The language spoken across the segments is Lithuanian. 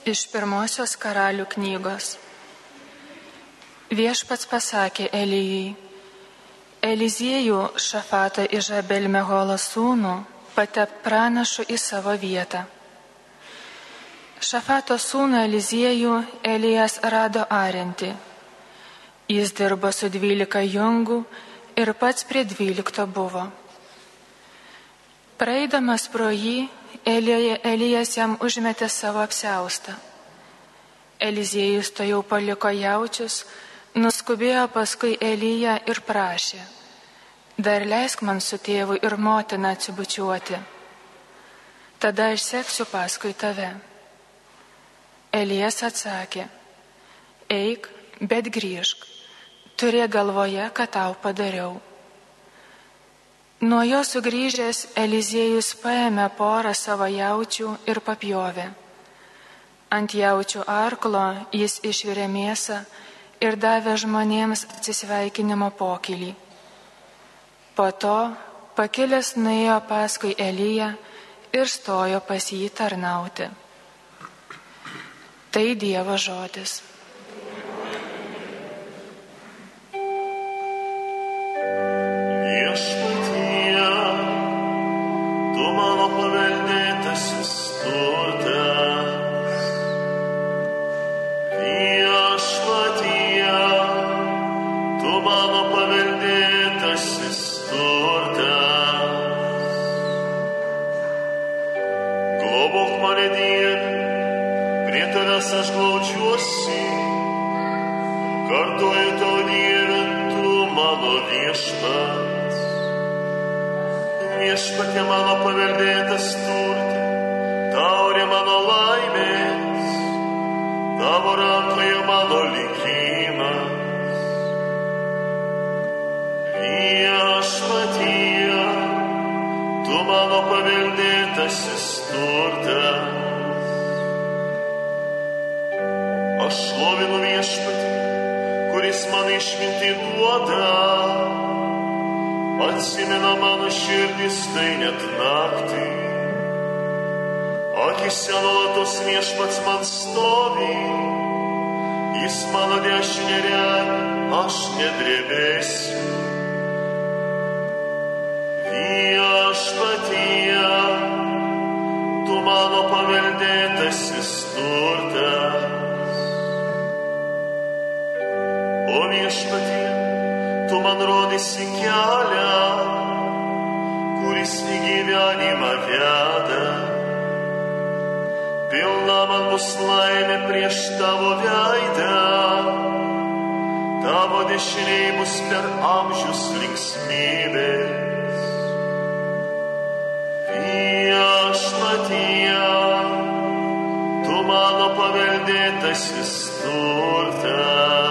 Iš pirmosios Karalių knygos. Viešpats pasakė Elijai: Eliziejų, Šafato Izabel Meholo sūnų, patepk pranašu į savo vietą. Šafato sūnų Eliziejų Elijas rado ariantį. Jis dirbo su 12 jungų ir pats prie 12 buvo. Praeidamas pro jį, Elijas jam užmetė savo apsiaustą. Eliziejus to jau paliko jaučius, nuskubėjo paskui Eliją ir prašė: dar leisk man su tėvu ir motina atsibučiuoti. Tada aš seksiu paskui tave. Elijas atsakė: eik, bet grįžk, turėk galvoje, ką tau padariau. Nuo jo sugrįžęs Eliziejus paėmė porą savo jaučių ir papjovė. Ant jaučių arklo jis išvirė mėsą ir davė žmonėms atsisveikinimo pokylį. Po to pakilęs nuėjo paskui Eliją ir stojo pas jį tarnauti. Tai Dievo žodis. Aš glaudžiuosi, kartuoju tau, Dieve, tu mano viešpats. Viešpatie mano paveldėtas turte, taurė mano laimės, tavo rankoje mano likimas. Viešpatie, tu mano paveldėtasis turtas. Aš šlovinu viešpatį, kuris man išmintį duoda. Atsimena mano širdis, tai net naktį. Akise nuolatos viešpats man stovi. Jis mano dešinė remia, aš nedrebėsiu. Viešpatie, tu mano paveldėtasis turtas. O viešpatie, tu man rodysi kelią, kuris į gyvenimą veda. Pilna man bus laimė prieš tavo veidą, tavo dešinėj bus per amžius linksmybės. Viešpatie, tu mano paveldėtasis turtas.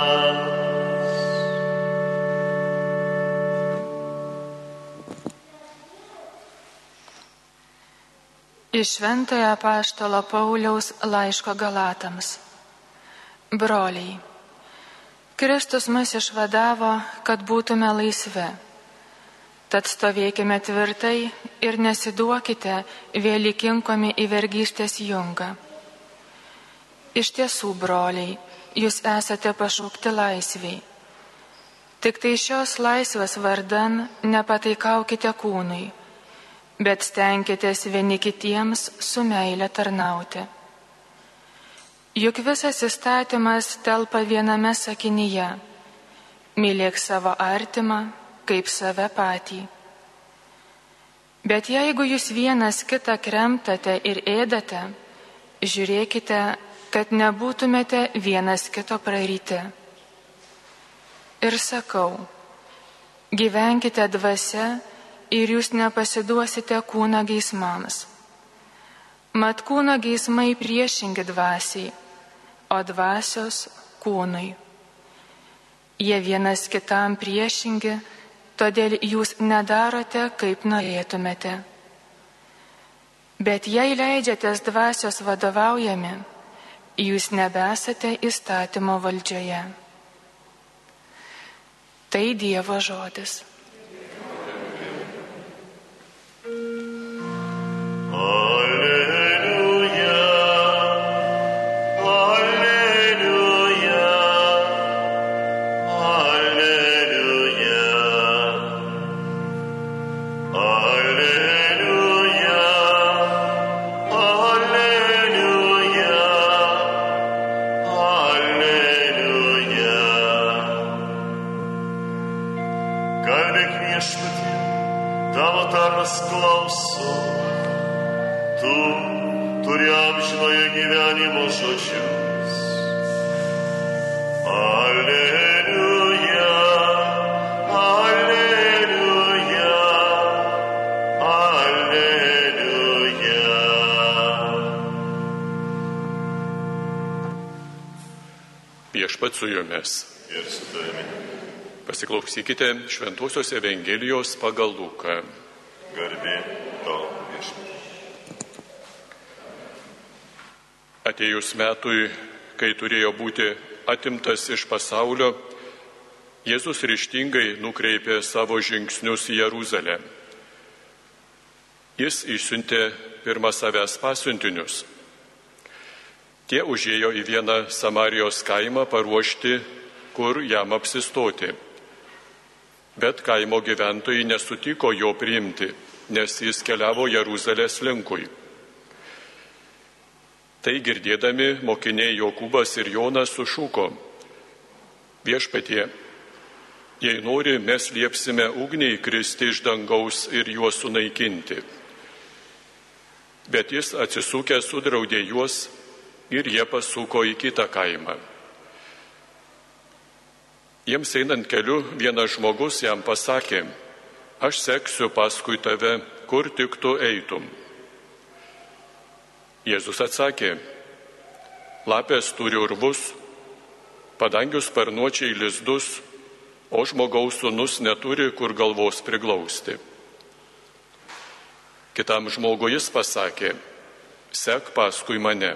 Iš Šventojo apaštalo Pauliaus laiško Galatams. Broliai, Kristus mus išvadavo, kad būtume laisvi. Tad stovėkime tvirtai ir nesiduokite vėl įkinkomi į vergystės jungą. Iš tiesų, broliai, jūs esate pašaukti laisviai. Tik tai šios laisvės vardan nepataikaukite kūnui, bet stenkitės vieni kitiems su meile tarnauti. Juk visas įstatymas telpa viename sakinyje: mylėk savo artimą kaip save patį. Bet jeigu jūs vienas kitą kremtate ir ėdate, žiūrėkite, kad nebūtumėte vienas kito praryti. Ir sakau, gyvenkite dvasia ir jūs nepasiduosite kūno geismams. Mat kūno geismai priešingi dvasiai, o dvasios kūnui. Jie vienas kitam priešingi, todėl jūs nedarote, kaip norėtumėte. Bet jei leidžiatės dvasios vadovaujami, jūs nebesate įstatymo valdžioje. Tai Dievo žodis. gyvenimo žodžius. Aleliuja, aleliuja, aleliuja. Viešpats su jumis. Ir su tavimi. Pasiklausykite Šventosios Evangelijos pagal Luką. Garbė tau, viešpatie. Atėjus metui, kai turėjo būti atimtas iš pasaulio, Jėzus ryžtingai nukreipė savo žingsnius į Jeruzalę. Jis išsiuntė pirmą savęs pasiuntinius. Tie užėjo į vieną Samarijos kaimą paruošti, kur jam apsistoti. Bet kaimo gyventojai nesutiko jo priimti, nes jis keliavo Jeruzalės linkui. Tai girdėdami mokiniai Jokūbas ir Jonas sušuko: Viešpatie, jei nori, mes liepsime ugniai kristi iš dangaus ir juos sunaikinti. Bet jis atsisukęs sudraudė juos ir jie pasuko į kitą kaimą. Jiems einant keliu vienas žmogus jam pasakė: Aš seksiu paskui tave, kur tik tu eitum. Jėzus atsakė: Lapės turi urvus, padangių sparnuočiai lizdus, o žmogaus sūnus neturi kur galvos priglausti. Kitam žmogui jis pasakė: Sek paskui mane.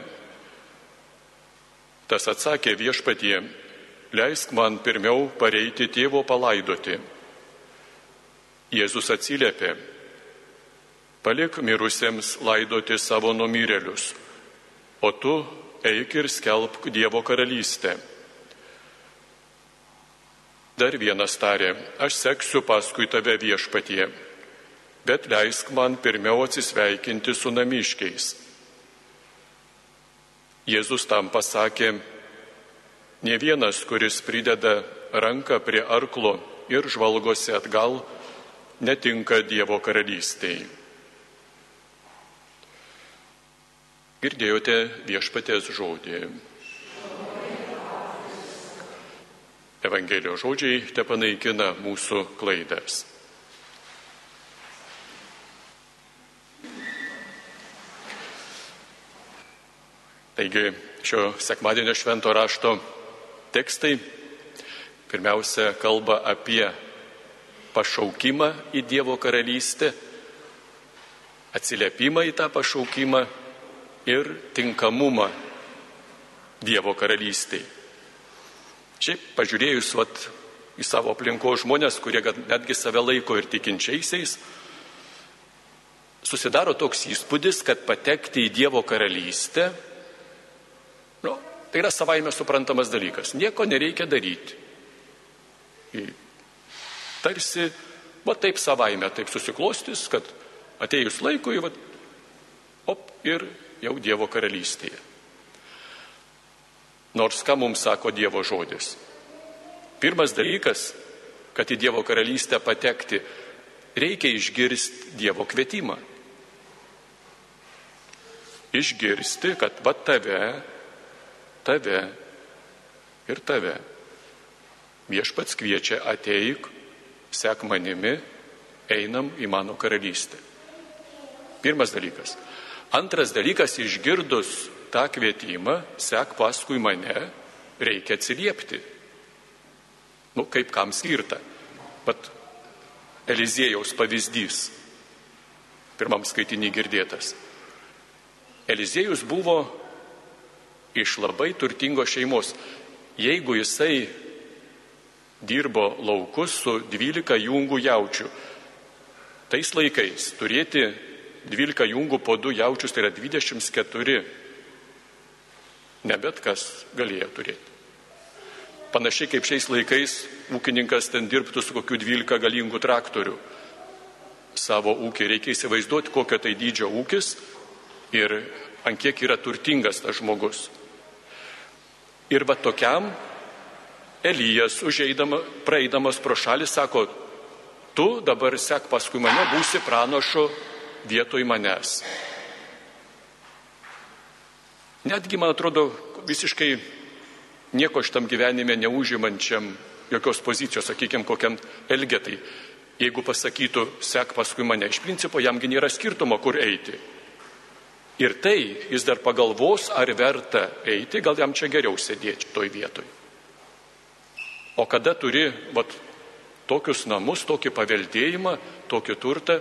Tas atsakė: Viešpatie, leisk man pirmiau pareiti tėvo palaidoti. Jėzus atsiliepė: Palik mirusiems laidoti savo numirėlius, o tu eik ir skelbk Dievo karalystę. Dar vienas tarė: Aš seksiu paskui tave, Viešpatie, bet leisk man pirmiau atsisveikinti su namiškiais. Jėzus tam pasakė: Nė vienas, kuris prideda ranką prie arklo ir žvalgosi atgal, netinka Dievo karalystei. Girdėjote Viešpaties žodį. Evangelijos žodžiai tepanaikina mūsų klaidas. Taigi šio sekmadienio švento rašto tekstai pirmiausia kalba apie pašaukimą į Dievo karalystę, atsiliepimą į tą pašaukimą ir tinkamumą Dievo karalystei. Šiaip pažiūrėjus į savo aplinkos žmonės, kurie netgi save laiko ir tikinčiaisiais, susidaro toks įspūdis, kad patekti į Dievo karalystę, tai yra savaime suprantamas dalykas. Nieko nereikia daryti. Tarsi, taip savaime, taip susiklostys, kad atėjus laikui, ir jau Dievo karalystėje. Nors ką mums sako Dievo žodis? Pirmas dalykas, kad į Dievo karalystę patekti, reikia išgirsti Dievo kvietimą. Išgirsti, kad tave ir tave. Viešpats kviečia: ateik, sek manimi, einam į mano karalystę. Pirmas dalykas. Antras dalykas, išgirdus tą kvietimą, sek paskui mane, reikia atsiliepti. Kaip kam skirta. Pat Eliziejaus pavyzdys, pirmam skaitinį girdėtas. Eliziejus buvo iš labai turtingos šeimos. Jeigu jisai dirbo laukus su 12 jungų jaučių, tais laikais turėti 12 jungų po 2 jaučius, tai yra 24. Ne bet kas galėjo turėti. Panašiai kaip šiais laikais ūkininkas ten dirbtų su kokiu 12 galingų traktorių. Savo ūkį reikia įsivaizduoti, kokio tai dydžio ūkis ir ant kiek yra turtingas tas žmogus. Ir tokiam Elijas, praeidamas pro šalį, sako: tu dabar sek paskui mane, būsi pranašu vietoj manęs. Netgi, man atrodo, visiškai nieko šitam gyvenime neužimančiam jokios pozicijos, sakykime, kokiam Elgetai. Jeigu pasakytų, sek paskui mane, iš principo jamgi nėra skirtumo, kur eiti. Ir tai jis dar pagalvos, ar verta eiti, gal jam čia geriau sėdėti toj vietoj. O kada turi tokius namus, tokį paveldėjimą, tokį turtą,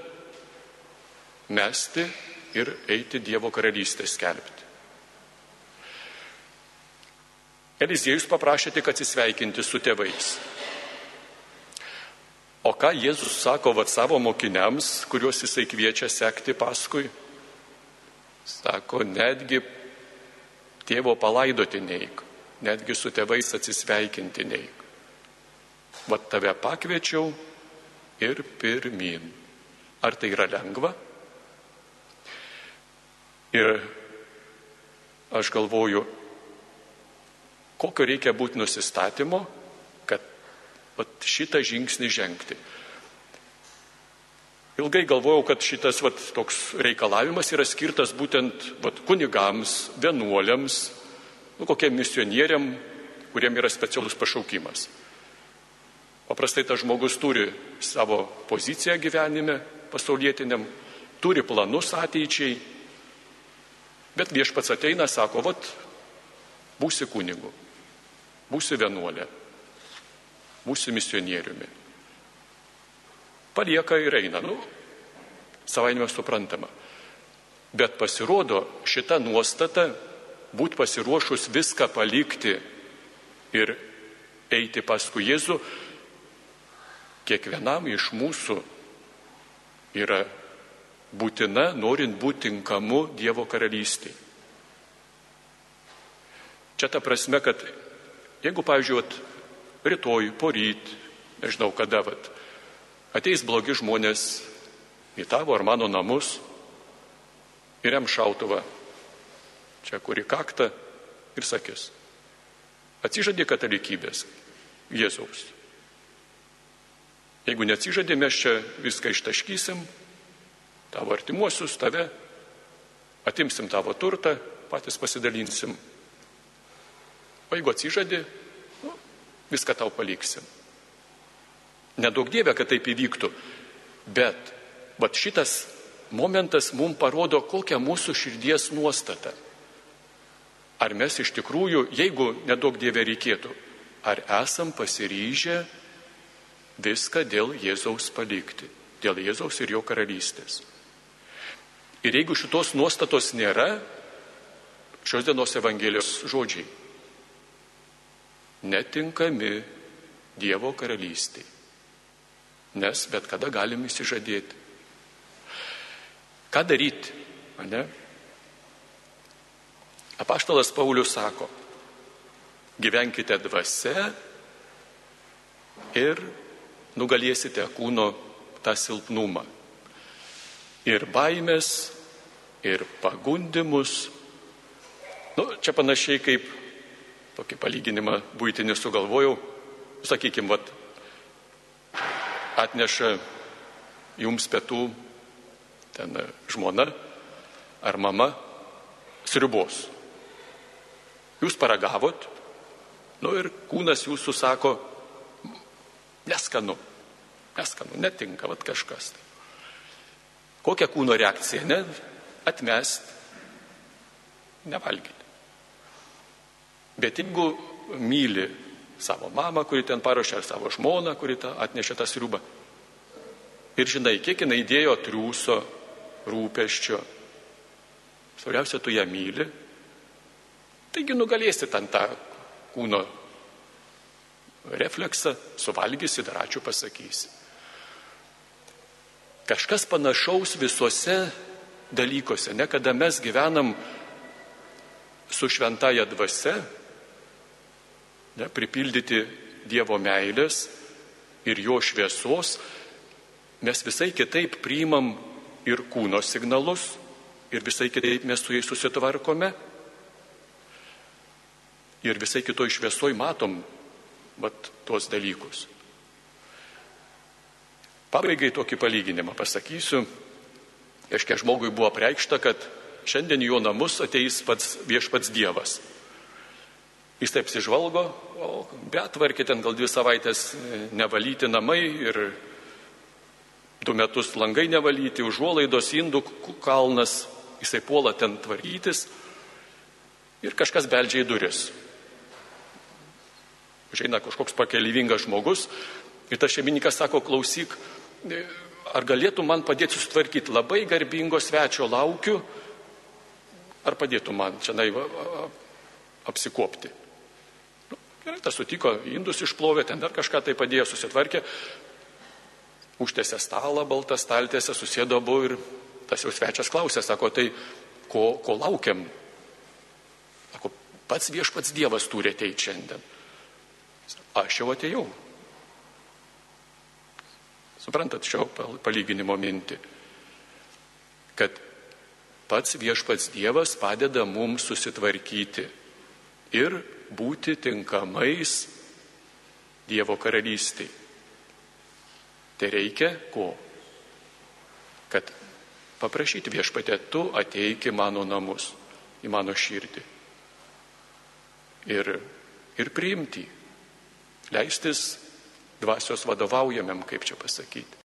mesti ir eiti Dievo karalystę skelbti. Eliziejus paprašė tik atsisveikinti su tėvais. O ką Jėzus sako savo mokiniams, kuriuos jisai kviečia sekti paskui? Sako, netgi tėvo palaidoti neik, netgi su tėvais atsisveikinti neik. Tave pakviečiau ir pirmyn. Ar tai yra lengva? Ir aš galvoju, kokio reikia būti nusistatymo, kad šitą žingsnį žengti. Ilgai galvojau, kad šitas toks reikalavimas yra skirtas būtent kunigams, vienuoliams, kokiem misionieriam, kuriem yra specialus pašaukimas. Paprastai tas žmogus turi savo poziciją gyvenime pasaulietiniam, turi planus ateičiai, bet Viešpats ateina, sako, būsi kunigu, būsi vienuolė, būsi misionieriumi. Palieka ir eina, savaime suprantama. Bet pasirodo, šita nuostata, būt pasiruošus viską palikti ir eiti paskui Jėzų, kiekvienam iš mūsų yra būtina, norint būti tinkamu Dievo karalystėje. Čia ta prasme, kad jeigu, pavyzdžiui, rytoj, poryt, nežinau kada, ateis blogi žmonės į tavo ar mano namus ir jam šautuvą, čia kur į kaktą, ir sakys, atsižadė katalikybės Jėzaus. Jeigu neatsižadė, mes čia viską ištaškysim, tavo artimuosius, tave, atimsim tavo turtą, patys pasidalinsim. O jeigu atsižadė, viską tau paliksim. Nedaug Dieve, kad taip įvyktų, bet šitas momentas mums parodo, kokią mūsų širdies nuostatą. Ar mes iš tikrųjų, jeigu nedaug Dieve reikėtų, ar esam pasiryžę viską dėl Jėzaus palikti, dėl Jėzaus ir jo karalystės. Ir jeigu šitos nuostatos nėra, šios dienos Evangelijos žodžiai, netinkami Dievo karalystėje, nes bet kada galim įsižadėti. Ką daryti? Apaštalas Paulius sako, gyvenkite dvasia ir nugalėsite kūno tą silpnumą. Ir baimės, ir pagundimus. Čia panašiai kaip tokį palyginimą buitinį sugalvojau. Sakykime, atneša jums pietų ten žmona ar mama sriubos. Jūs paragavot, ir kūnas jūsų sako, neskanu, netinka, kažkas. Kokia kūno reakcija? Atmest, nevalgyti. Bet jeigu myli savo mamą, kuri ten paruošė, ar savo žmoną, kuri atnešė tą sriubą, ir žinai, kiek jinai įdėjo triūso, rūpesčio, svarbiausia, tu ją myli, taigi nugalėsi ten tą kūno refleksą, suvalgysi, dar ačiū pasakysi. Kažkas panašaus visuose dalykuose, kada mes gyvenam su šventaja dvasia, pripildyti Dievo meilės ir jo šviesos, mes visai kitaip priimam ir kūno signalus, ir visai kitaip mes su jais susitvarkome, ir visai kitoj šviesoj matom tuos dalykus. Pabaigai tokį palyginimą pasakysiu. Žmogui buvo apreikšta, kad šiandien į jo namus ateis pats viešpats Dievas. Jis taip apsižvalgo, o betvarkė ten gal 2 savaitės nevalyti namai ir 2 metus langai nevalyti, užuolaidos, indų kalnas, jisai puola ten tvarkytis ir kažkas beldžia į duris. Užeina kažkoks pakelivingas žmogus ir tas šeimininkas sako, klausyk, ar galėtų man padėti susitvarkyti, labai garbingo svečio laukiu, ar padėtų man čia apsikopti. Gerai, tas sutiko, indus išplovė, ten dar kažką tai padėjo, susitvarkė, užtėsė stalą, baltą staltiesę, susėdo abu ir tas jau svečias klausė, sako, tai ko laukiam? Sako, pats viešpats Dievas turi ateiti šiandien. Aš jau atėjau. Suprantat šio palyginimo mintį, kad pats viešpats Dievas padeda mums susitvarkyti ir būti tinkamais Dievo karalystei. Tai reikia ko? Kad paprašyti viešpatė, tu ateik į mano namus, į mano širdį. Ir priimti, leistis dvasios vadovaujamam, kaip čia pasakyti.